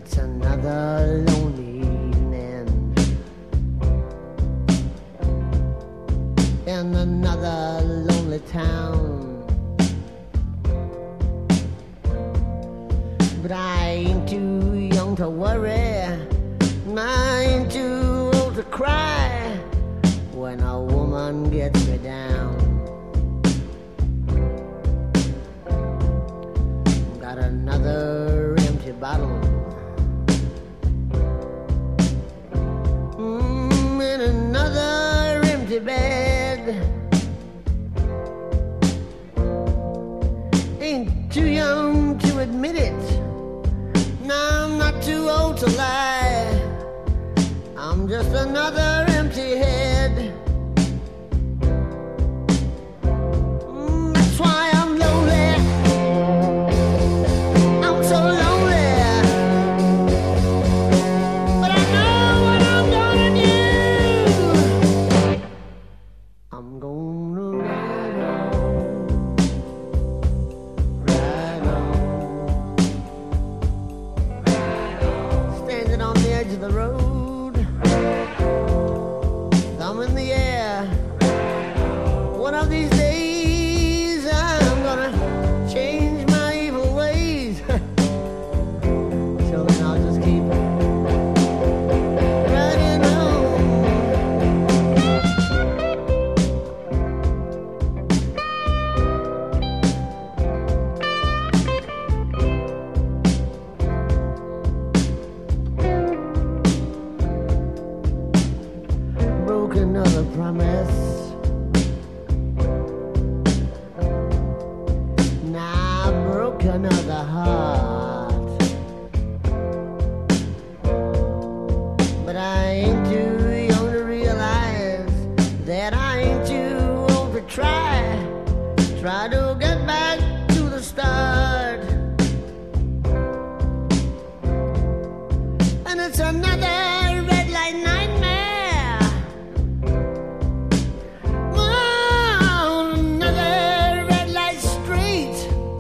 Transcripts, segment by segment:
it's another lonely evening in another lonely town. But I ain't too young to worry, I ain't too old to cry when a woman gets me down. Got another empty bottle, and another empty bed. Ain't too young to admit it, no, I'm not too old to lie. I'm just another empty head. That's why I'm lonely. I'm so lonely. But I know what I'm gonna do. I'm gonna ride on, ride on, ride on. Standing on the edge of the road, thumb in the air. One of these days I'm gonna change my evil ways. Till then I'll just keep riding on. Broke another promise, now I broke another heart. But I ain't too young to realize that I ain't too old to try to get back to the start. And it's another red light nightmare, another red light street.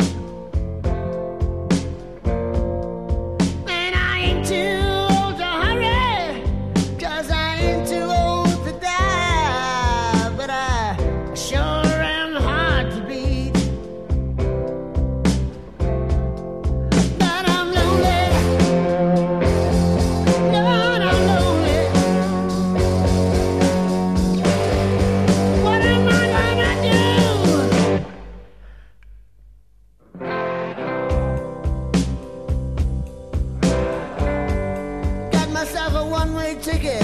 And I ain't too old to hurry, 'cause I ain't too old to die. But I sure am hard to beat. But I'm lonely, Lord, I'm lonely. What am I gonna do? Got myself a one-way ticket